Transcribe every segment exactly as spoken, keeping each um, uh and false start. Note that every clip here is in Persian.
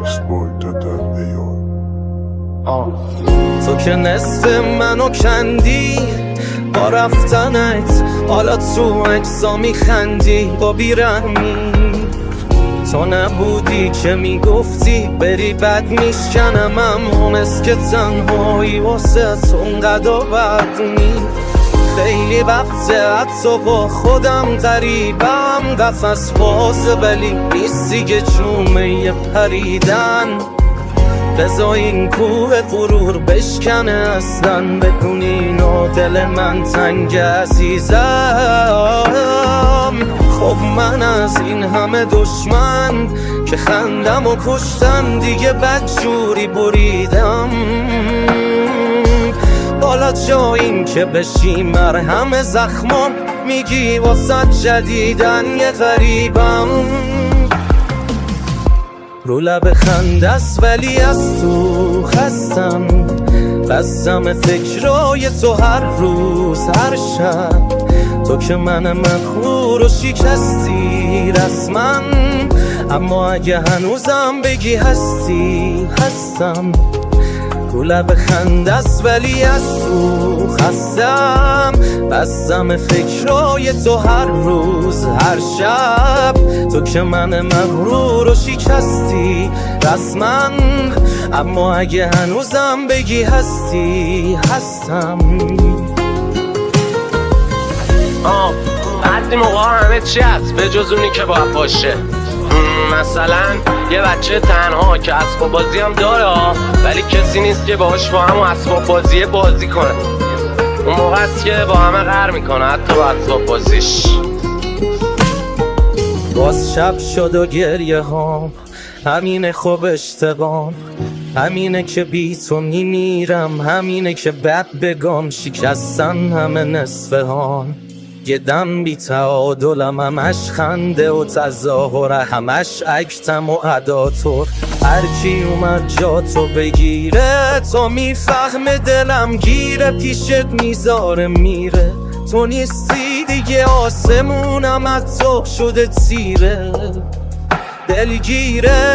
Mixed boy Tatar Ayor. تو که نصف منو کندی با رفتنت، حالا تو اجزا میخندی با بیرحمی. تو نبودی که میگفتی بری بد میشکنم، همونست که تنهایی واسه اونقدر بد می. خیلی وقته حتی با خودم غریبم، قفس بازه ولی نیستی که جومه پریدن. بذار این کوه غرور بشکنه اصلا، بدون اینو دل من تنگ عزیزم. خب من از این همه دشمن که خندم و کشتن دیگه بدجوری بریدم. بالا جا این که بشی مرهم زخمام، میگی واسه جدیدن یه غریبم. رو لب خندست ولی از تو خستم، بستم فکرای تو هر روز هر شب. تو که من مغرور و شکستی رسما، اما اگه هنوزم بگی هستی هستم. رو لب خندست ولی از تو خستم، بستم فکرای تو هر روز هر شب. تو که من مغرور و شکستی رسما، اما اگه هنوزم بگی هستی هستم. آه بعضی موقع همه چی هست به جز اونی که باید باشه. مثلا یه بچه تنها که اسباب بازی هم داره، ولی کسی نیست که باهاش با همون اسباب بازی بازی کنه. اون موقع است که با همه قهر میکنه، حتی با اسباب بازیش. باز شب شد و گریه هام، همینه خوب اشتبام، همینه که بی تو میمیرم، همینه که بد بگم شکستن همه نصفه هام. یه دم بی تعادلم، همش خنده و تظاهره، همش اکتم و اداتور. هرکی اومد جا تو بگیره، تو میفهمه دلم گیره، پیشت میذاره میره. تو نیستی دیگه آسمونم از تو شده تیره، دلگیره.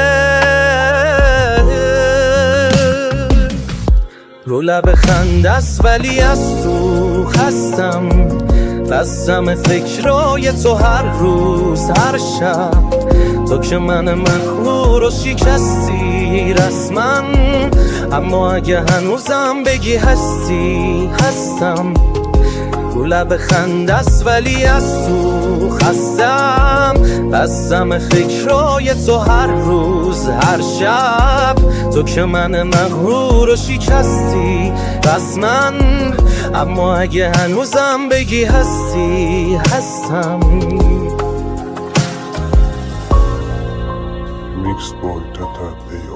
رو لب خندست ولی از تو خستم، بستم فکرای تو هر روز هر شب. تو که من مغرور و شکستی رسما، اما اگه هنوزم بگی هستی هستم. رو لب خندست ولی از تو خستم، بستم فکرای تو هر روز هر شب. تو که من مغرور و شکستی رسما، اما اگه هنوزم بگی هستی هستم. Mixed boy Tatar Ayor.